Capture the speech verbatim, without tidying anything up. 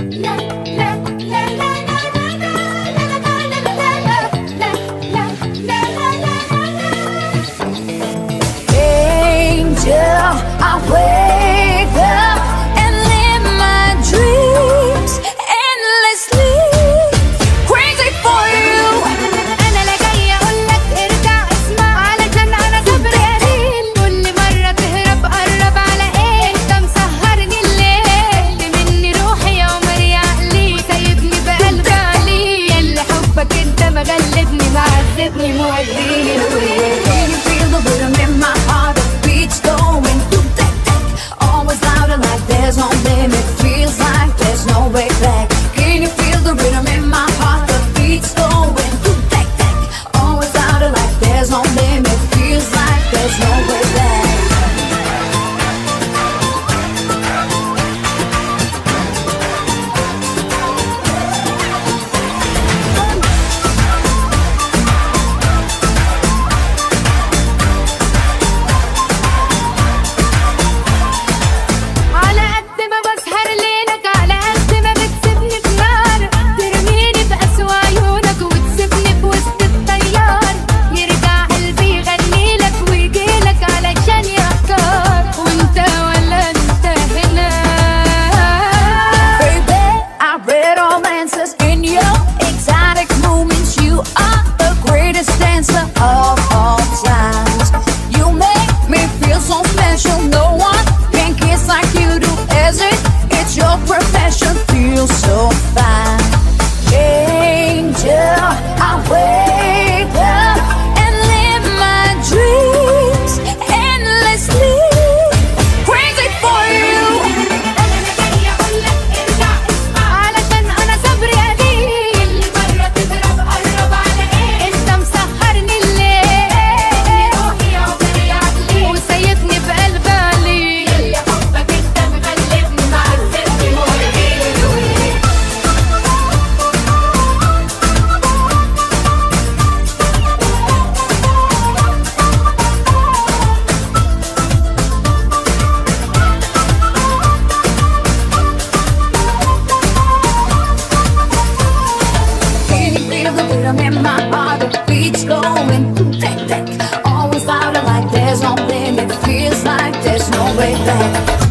I wake up and live my dreams endlessly. Crazy for you. انا لا جاي اقولك ارجع اسمع، علشان انا صبري قليل. كل مرة تهرب قرب على ايه؟ انت مسهرني الليل، مني روحي يا عمري عقلي، سايبني بقلب عليل. ياللي حبك انت مغلبني معذبني موديني الويل. Can you feel the rhythm in my heart? The beats going through that that. Always louder like there's no limit. Feels like there's no way back. Can you feel the rhythm in my heart? The beats going through that that. Always louder like there's no limit. Feels like there's no way back. على قد ما بسهر ليلك، على قد ما بتسيبني في نار، ترميني بأسوأ عيونك وتسيبني في وسط التيار. يرجع قلبي يغنيلك ويجيلك علشان يختار، وانت ولا انت هنا. Baby, I read all answers in your exotic movements. You are the greatest dancer of all times. You make me feel so special. No one can kiss like you do. As it, it's your profession. Feels so fine. Angel, I wake up and live my dreams endlessly. Crazy for you. انا لا جاي اقولك ارجع اسمع، علشان انا صبري قليل. مرة تضرب قرب على ايه؟ انت مسهرني الليل، روحي يا عمري عقلي، وسايبني بقلب عليل. ياللي حبك انت مغلبني معذبني موديني الويل. Can you feel the rhythm in my heart? The beats going through that that. Always louder like there's no limit. Feels like there's no way back.